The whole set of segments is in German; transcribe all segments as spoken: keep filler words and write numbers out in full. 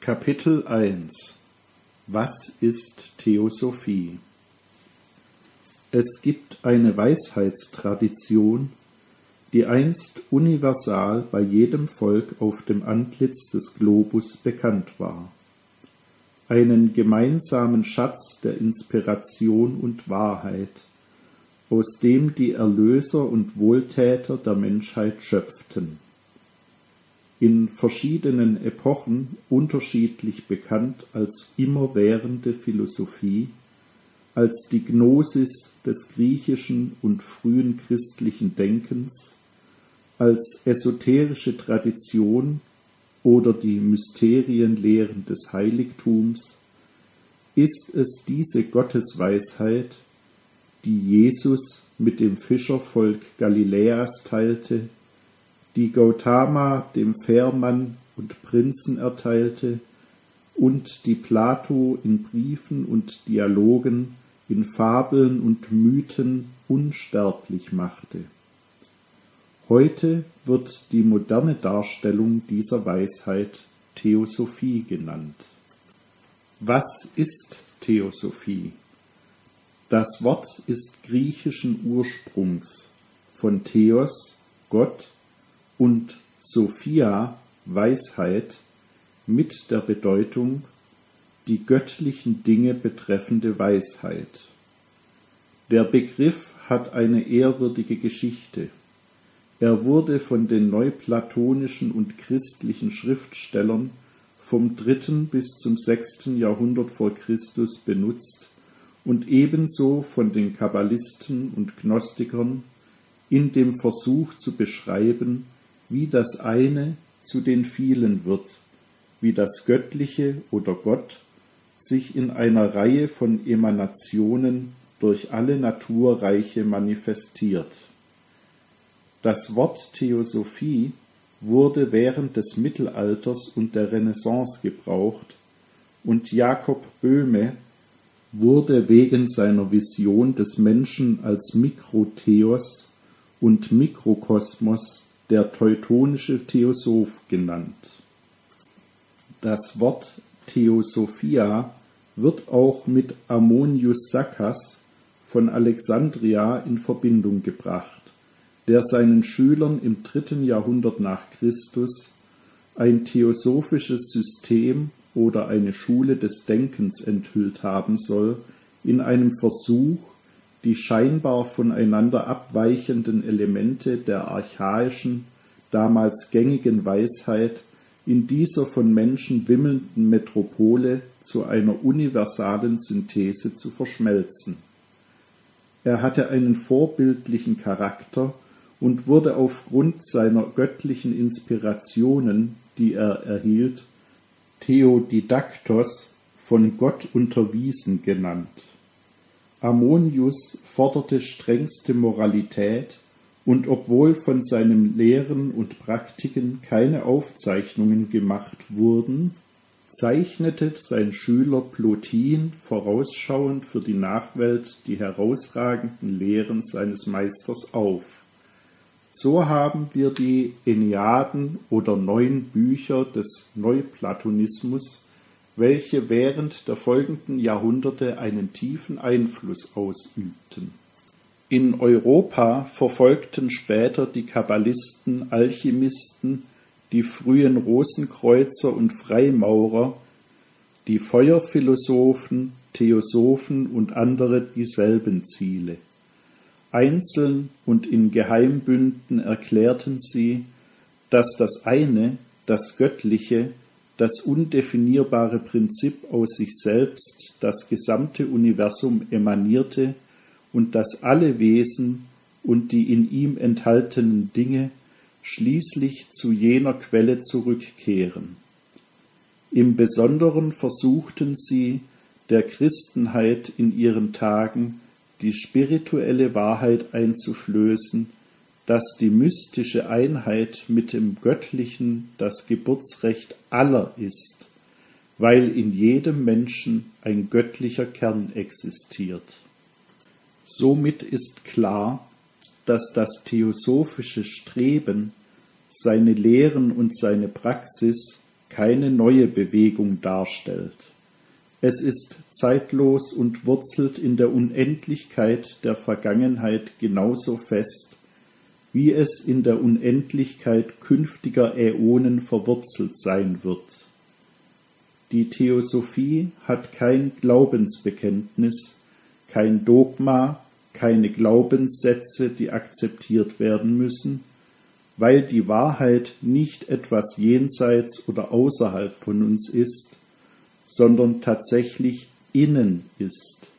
Kapitel eins Was ist Theosophie? Es gibt eine Weisheitstradition, die einst universal bei jedem Volk auf dem Antlitz des Globus bekannt war. Einen gemeinsamen Schatz der Inspiration und Wahrheit, aus dem die Erlöser und Wohltäter der Menschheit schöpften. In verschiedenen Epochen unterschiedlich bekannt als immerwährende Philosophie, als die Gnosis des griechischen und frühen christlichen Denkens, als esoterische Tradition oder die Mysterienlehren des Heiligtums, ist es diese Gottesweisheit, die Jesus mit dem Fischervolk Galiläas teilte, die Gautama dem Fährmann und Prinzen erteilte und die Plato in Briefen und Dialogen, in Fabeln und Mythen unsterblich machte. Heute wird die moderne Darstellung dieser Weisheit Theosophie genannt. Was ist Theosophie? Das Wort ist griechischen Ursprungs, von Theos, Gott, und Sophia, Weisheit, mit der Bedeutung die göttlichen Dinge betreffende Weisheit. Der Begriff hat eine ehrwürdige Geschichte. Er wurde von den neuplatonischen und christlichen Schriftstellern vom dritten bis zum sechsten Jahrhundert vor Christus benutzt und ebenso von den Kabbalisten und Gnostikern in dem Versuch zu beschreiben, wie das eine zu den vielen wird, wie das Göttliche oder Gott sich in einer Reihe von Emanationen durch alle Naturreiche manifestiert. Das Wort Theosophie wurde während des Mittelalters und der Renaissance gebraucht und Jakob Böhme wurde wegen seiner Vision des Menschen als Mikrotheos und Mikrokosmos der teutonische Theosoph genannt. Das Wort Theosophia wird auch mit Ammonius Saccas von Alexandria in Verbindung gebracht, der seinen Schülern im dritten Jahrhundert nach Christus ein theosophisches System oder eine Schule des Denkens enthüllt haben soll, in einem Versuch, die scheinbar voneinander abweichenden Elemente der archaischen, damals gängigen Weisheit in dieser von Menschen wimmelnden Metropole zu einer universalen Synthese zu verschmelzen. Er hatte einen vorbildlichen Charakter und wurde aufgrund seiner göttlichen Inspirationen, die er erhielt, Theodidaktos, von Gott unterwiesen genannt. Ammonius forderte strengste Moralität und obwohl von seinen Lehren und Praktiken keine Aufzeichnungen gemacht wurden, zeichnete sein Schüler Plotin vorausschauend für die Nachwelt die herausragenden Lehren seines Meisters auf. So haben wir die Enneaden oder neun Bücher des Neuplatonismus, welche während der folgenden Jahrhunderte einen tiefen Einfluss ausübten. In Europa verfolgten später die Kabbalisten, Alchemisten, die frühen Rosenkreuzer und Freimaurer, die Feuerphilosophen, Theosophen und andere dieselben Ziele. Einzeln und in Geheimbünden erklärten sie, dass das eine, das Göttliche, das undefinierbare Prinzip aus sich selbst, das gesamte Universum emanierte und dass alle Wesen und die in ihm enthaltenen Dinge schließlich zu jener Quelle zurückkehren. Im Besonderen versuchten sie, der Christenheit in ihren Tagen die spirituelle Wahrheit einzuflößen, dass die mystische Einheit mit dem Göttlichen das Geburtsrecht aller ist, weil in jedem Menschen ein göttlicher Kern existiert. Somit ist klar, dass das theosophische Streben, seine Lehren und seine Praxis keine neue Bewegung darstellt. Es ist zeitlos und wurzelt in der Unendlichkeit der Vergangenheit genauso fest, wie es in der Unendlichkeit künftiger Äonen verwurzelt sein wird. Die Theosophie hat kein Glaubensbekenntnis, kein Dogma, keine Glaubenssätze, die akzeptiert werden müssen, weil die Wahrheit nicht etwas jenseits oder außerhalb von uns ist, sondern tatsächlich innen ist.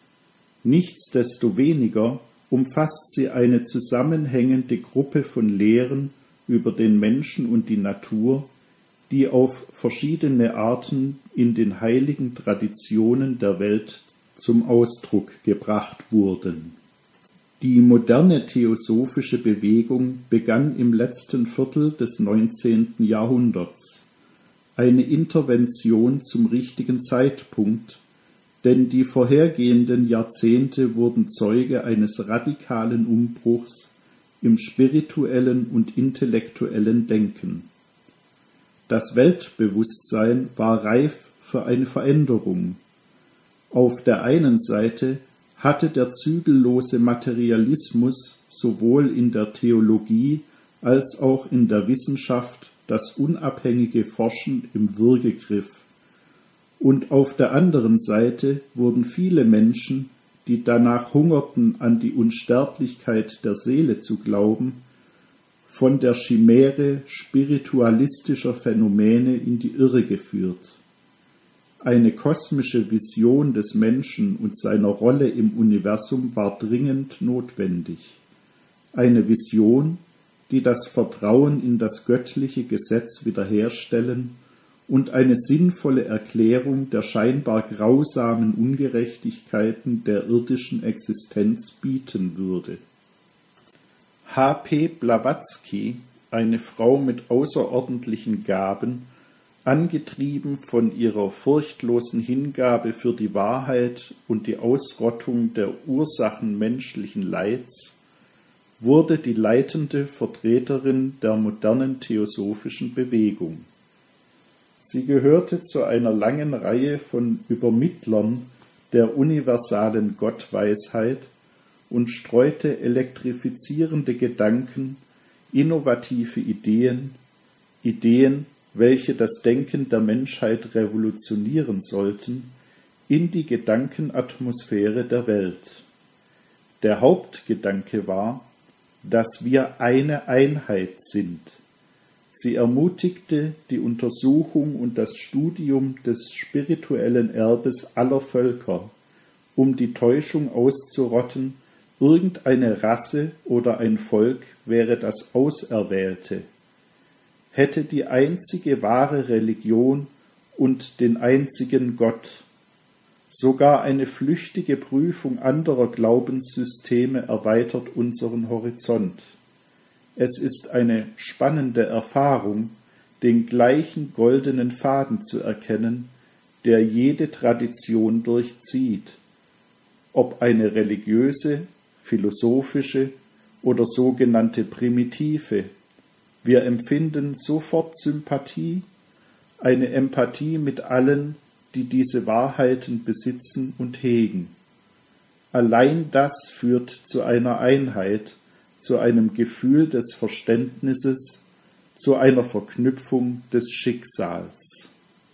Nichtsdestoweniger umfasst sie eine zusammenhängende Gruppe von Lehren über den Menschen und die Natur, die auf verschiedene Arten in den heiligen Traditionen der Welt zum Ausdruck gebracht wurden. Die moderne theosophische Bewegung begann im letzten Viertel des neunzehnten Jahrhunderts. Eine Intervention zum richtigen Zeitpunkt, denn die vorhergehenden Jahrzehnte wurden Zeuge eines radikalen Umbruchs im spirituellen und intellektuellen Denken. Das Weltbewusstsein war reif für eine Veränderung. Auf der einen Seite hatte der zügellose Materialismus sowohl in der Theologie als auch in der Wissenschaft das unabhängige Forschen im Würgegriff. Und auf der anderen Seite wurden viele Menschen, die danach hungerten, an die Unsterblichkeit der Seele zu glauben, von der Chimäre spiritualistischer Phänomene in die Irre geführt. Eine kosmische Vision des Menschen und seiner Rolle im Universum war dringend notwendig. Eine Vision, die das Vertrauen in das göttliche Gesetz wiederherstellen und eine sinnvolle Erklärung der scheinbar grausamen Ungerechtigkeiten der irdischen Existenz bieten würde. H P Blavatsky, eine Frau mit außerordentlichen Gaben, angetrieben von ihrer furchtlosen Hingabe für die Wahrheit und die Ausrottung der Ursachen menschlichen Leids, wurde die leitende Vertreterin der modernen theosophischen Bewegung. Sie gehörte zu einer langen Reihe von Übermittlern der universalen Gottweisheit und streute elektrifizierende Gedanken, innovative Ideen, Ideen, welche das Denken der Menschheit revolutionieren sollten, in die Gedankenatmosphäre der Welt. Der Hauptgedanke war, dass wir eine Einheit sind. Sie ermutigte die Untersuchung und das Studium des spirituellen Erbes aller Völker, um die Täuschung auszurotten, irgendeine Rasse oder ein Volk wäre das Auserwählte, hätte die einzige wahre Religion und den einzigen Gott. Sogar eine flüchtige Prüfung anderer Glaubenssysteme erweitert unseren Horizont. Es ist eine spannende Erfahrung, den gleichen goldenen Faden zu erkennen, der jede Tradition durchzieht, ob eine religiöse, philosophische oder sogenannte primitive. Wir empfinden sofort Sympathie, eine Empathie mit allen, die diese Wahrheiten besitzen und hegen. Allein das führt zu einer Einheit, zu einem Gefühl des Verständnisses, zu einer Verknüpfung des Schicksals.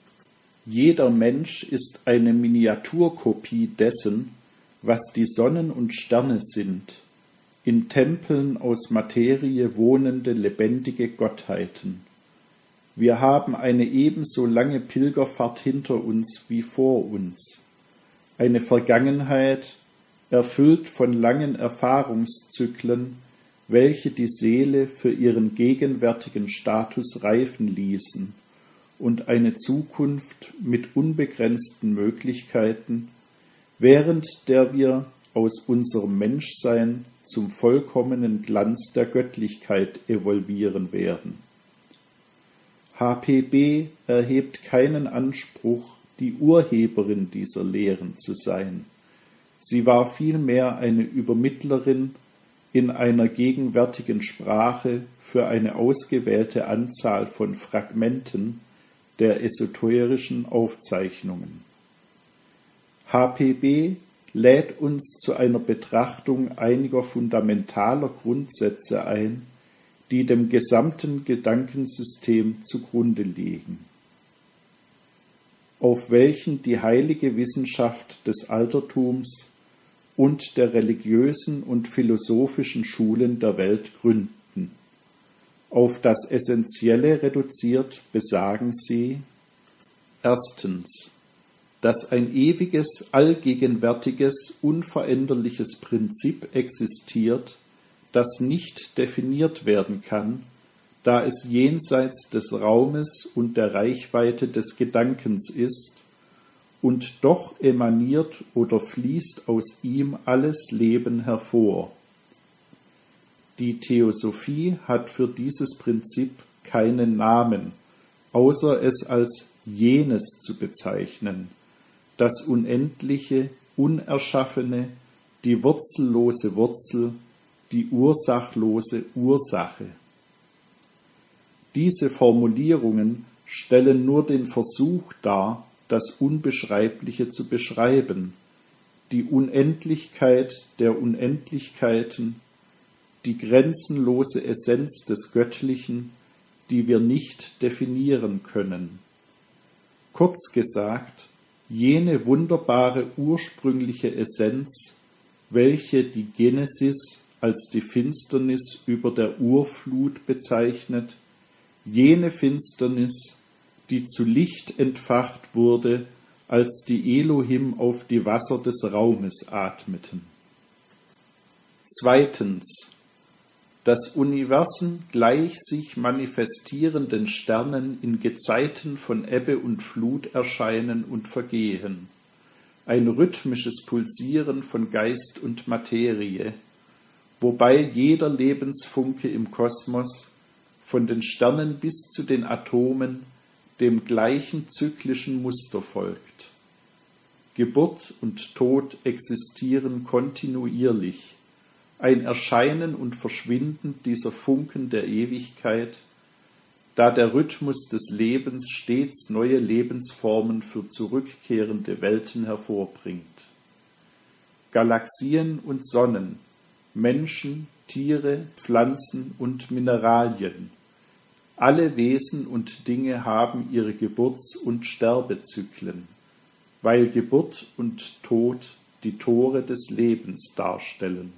Jeder Mensch ist eine Miniaturkopie dessen, was die Sonnen und Sterne sind, in Tempeln aus Materie wohnende lebendige Gottheiten. Wir haben eine ebenso lange Pilgerfahrt hinter uns wie vor uns, eine Vergangenheit, erfüllt von langen Erfahrungszyklen, welche die Seele für ihren gegenwärtigen Status reifen ließen, und eine Zukunft mit unbegrenzten Möglichkeiten, während der wir aus unserem Menschsein zum vollkommenen Glanz der Göttlichkeit evolvieren werden. H P B erhebt keinen Anspruch, die Urheberin dieser Lehren zu sein. Sie war vielmehr eine Übermittlerin in einer gegenwärtigen Sprache für eine ausgewählte Anzahl von Fragmenten, der esoterischen Aufzeichnungen. H P B lädt uns zu einer Betrachtung einiger fundamentaler Grundsätze ein, die dem gesamten Gedankensystem zugrunde liegen, auf welchen die heilige Wissenschaft des Altertums und der religiösen und philosophischen Schulen der Welt gründen. Auf das Essentielle reduziert besagen sie: Erstens, dass ein ewiges, allgegenwärtiges, unveränderliches Prinzip existiert, das nicht definiert werden kann, da es jenseits des Raumes und der Reichweite des Gedankens ist, und doch emaniert oder fließt aus ihm alles Leben hervor. Die Theosophie hat für dieses Prinzip keinen Namen, außer es als jenes zu bezeichnen, das Unendliche, Unerschaffene, die wurzellose Wurzel, die ursachlose Ursache. Diese Formulierungen stellen nur den Versuch dar, das Unbeschreibliche zu beschreiben, die Unendlichkeit der Unendlichkeiten, die grenzenlose Essenz des Göttlichen, die wir nicht definieren können. Kurz gesagt, jene wunderbare ursprüngliche Essenz, welche die Genesis als die Finsternis über der Urflut bezeichnet, jene Finsternis, die zu Licht entfacht wurde, als die Elohim auf die Wasser des Raumes atmeten. Zweitens, dass Universen gleich sich manifestierenden Sternen in Gezeiten von Ebbe und Flut erscheinen und vergehen, ein rhythmisches Pulsieren von Geist und Materie, wobei jeder Lebensfunke im Kosmos, von den Sternen bis zu den Atomen, dem gleichen zyklischen Muster folgt. Geburt und Tod existieren kontinuierlich, ein Erscheinen und Verschwinden dieser Funken der Ewigkeit, da der Rhythmus des Lebens stets neue Lebensformen für zurückkehrende Welten hervorbringt. Galaxien und Sonnen, Menschen, Tiere, Pflanzen und Mineralien, alle Wesen und Dinge haben ihre Geburts- und Sterbezyklen, weil Geburt und Tod die Tore des Lebens darstellen.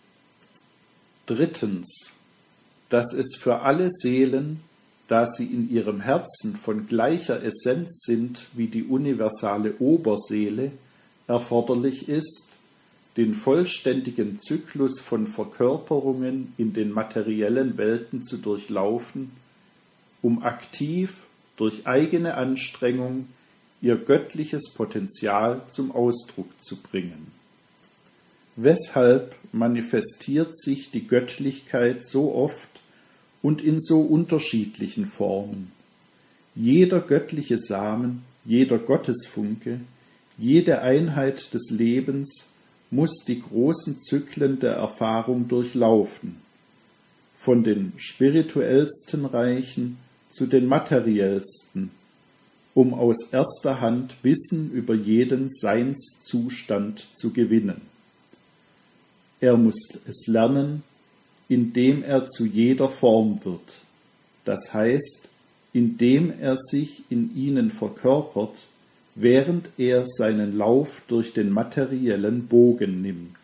Drittens, dass es für alle Seelen, da sie in ihrem Herzen von gleicher Essenz sind wie die universale Oberseele, erforderlich ist, den vollständigen Zyklus von Verkörperungen in den materiellen Welten zu durchlaufen, um aktiv durch eigene Anstrengung ihr göttliches Potenzial zum Ausdruck zu bringen. Weshalb manifestiert sich die Göttlichkeit so oft und in so unterschiedlichen Formen? Jeder göttliche Samen, jeder Gottesfunke, jede Einheit des Lebens muss die großen Zyklen der Erfahrung durchlaufen, von den spirituellsten Reichen zu den materiellsten, um aus erster Hand Wissen über jeden Seinszustand zu gewinnen. Er muss es lernen, indem er zu jeder Form wird, das heißt, indem er sich in ihnen verkörpert, während er seinen Lauf durch den materiellen Bogen nimmt.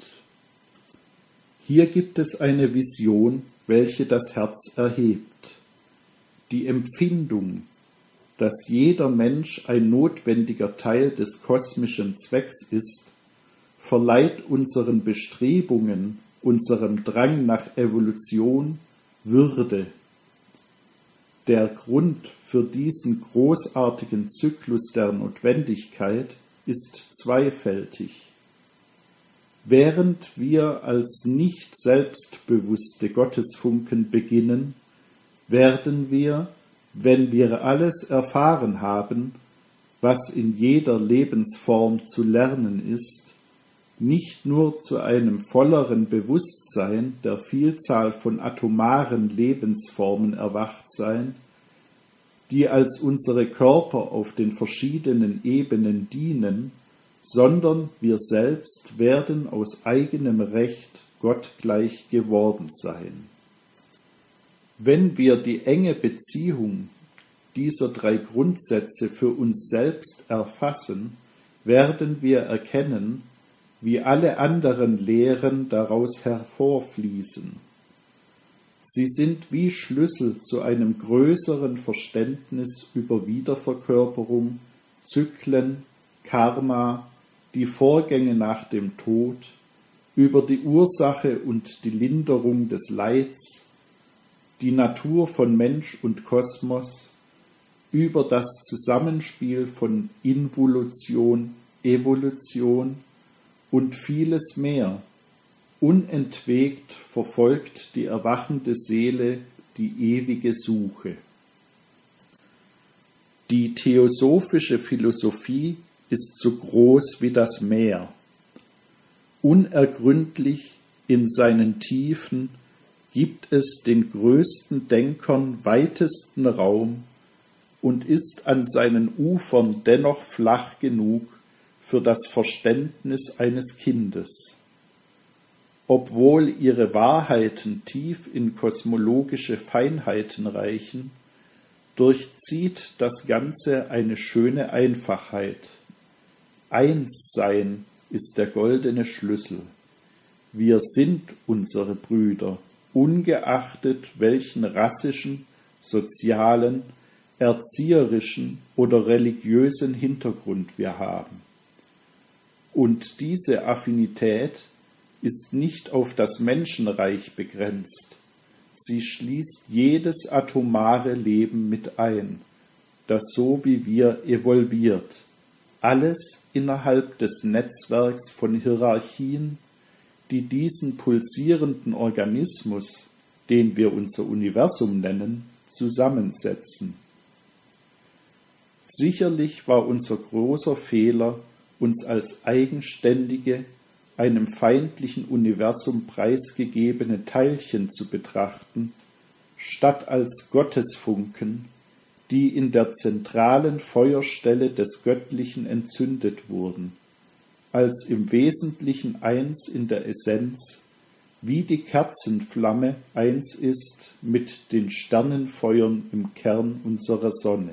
Hier gibt es eine Vision, welche das Herz erhebt. Die Empfindung, dass jeder Mensch ein notwendiger Teil des kosmischen Zwecks ist, verleiht unseren Bestrebungen, unserem Drang nach Evolution Würde. Der Grund für diesen großartigen Zyklus der Notwendigkeit ist zweifältig. Während wir als nicht selbstbewusste Gottesfunken beginnen, werden wir, wenn wir alles erfahren haben, was in jeder Lebensform zu lernen ist, nicht nur zu einem volleren Bewusstsein der Vielzahl von atomaren Lebensformen erwacht sein, die als unsere Körper auf den verschiedenen Ebenen dienen, sondern wir selbst werden aus eigenem Recht gottgleich geworden sein. Wenn wir die enge Beziehung dieser drei Grundsätze für uns selbst erfassen, werden wir erkennen, wie alle anderen Lehren daraus hervorfließen. Sie sind wie Schlüssel zu einem größeren Verständnis über Wiederverkörperung, Zyklen, Karma, die Vorgänge nach dem Tod, über die Ursache und die Linderung des Leids, die Natur von Mensch und Kosmos, über das Zusammenspiel von Involution, Evolution und vieles mehr. Unentwegt verfolgt die erwachende Seele die ewige Suche. Die theosophische Philosophie ist so groß wie das Meer. Unergründlich in seinen Tiefen gibt es den größten Denkern weitesten Raum und ist an seinen Ufern dennoch flach genug für das Verständnis eines Kindes. Obwohl ihre Wahrheiten tief in kosmologische Feinheiten reichen, durchzieht das Ganze eine schöne Einfachheit. Einssein ist der goldene Schlüssel. Wir sind unsere Brüder, ungeachtet welchen rassischen, sozialen, erzieherischen oder religiösen Hintergrund wir haben. Und diese Affinität ist nicht auf das Menschenreich begrenzt. Sie schließt jedes atomare Leben mit ein, das so wie wir evolviert, alles innerhalb des Netzwerks von Hierarchien, die diesen pulsierenden Organismus, den wir unser Universum nennen, zusammensetzen. Sicherlich war unser großer Fehler, uns als eigenständige, einem feindlichen Universum preisgegebene Teilchen zu betrachten, statt als Gottesfunken, die in der zentralen Feuerstelle des Göttlichen entzündet wurden, als im Wesentlichen eins in der Essenz, wie die Kerzenflamme eins ist mit den Sternenfeuern im Kern unserer Sonne.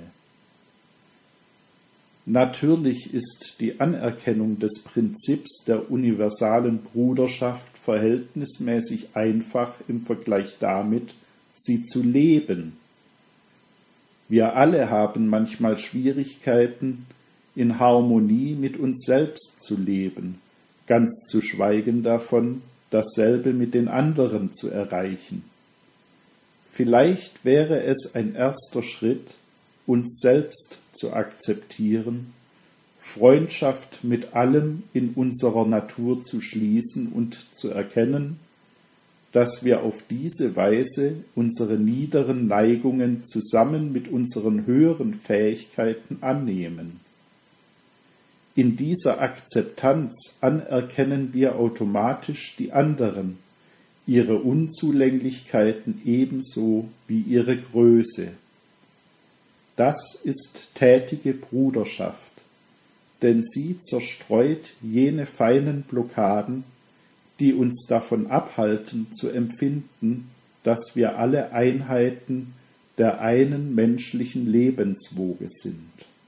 Natürlich ist die Anerkennung des Prinzips der universalen Bruderschaft verhältnismäßig einfach im Vergleich damit, sie zu leben. Wir alle haben manchmal Schwierigkeiten, in Harmonie mit uns selbst zu leben, ganz zu schweigen davon, dasselbe mit den anderen zu erreichen. Vielleicht wäre es ein erster Schritt, uns selbst zu akzeptieren, Freundschaft mit allem in unserer Natur zu schließen und zu erkennen, dass wir auf diese Weise unsere niederen Neigungen zusammen mit unseren höheren Fähigkeiten annehmen. In dieser Akzeptanz anerkennen wir automatisch die anderen, ihre Unzulänglichkeiten ebenso wie ihre Größe. Das ist tätige Bruderschaft, denn sie zerstreut jene feinen Blockaden, die uns davon abhalten zu empfinden, dass wir alle Einheiten der einen menschlichen Lebenswoge sind.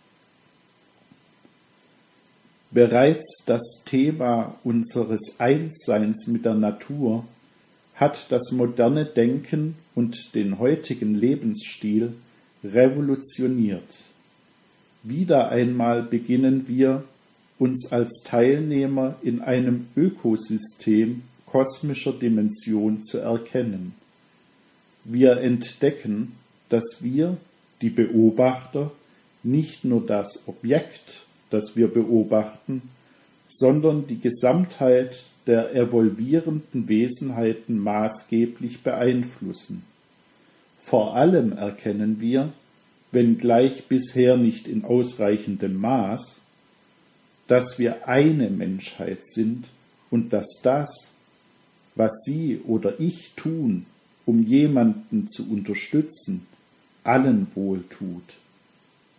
Bereits das Thema unseres Einsseins mit der Natur hat das moderne Denken und den heutigen Lebensstil revolutioniert. Wieder einmal beginnen wir, uns als Teilnehmer in einem Ökosystem kosmischer Dimension zu erkennen. Wir entdecken, dass wir, die Beobachter, nicht nur das Objekt, das wir beobachten, sondern die Gesamtheit der evolvierenden Wesenheiten maßgeblich beeinflussen. Vor allem erkennen wir, wenngleich bisher nicht in ausreichendem Maß, dass wir eine Menschheit sind und dass das, was Sie oder ich tun, um jemanden zu unterstützen, allen wohltut.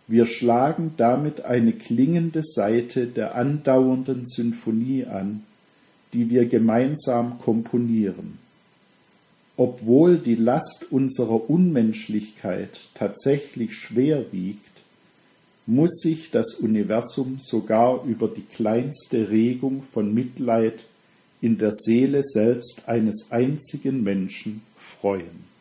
Wir schlagen damit eine klingende Saite der andauernden Sinfonie an, die wir gemeinsam komponieren. Obwohl die Last unserer Unmenschlichkeit tatsächlich schwer wiegt, muss sich das Universum sogar über die kleinste Regung von Mitleid in der Seele selbst eines einzigen Menschen freuen.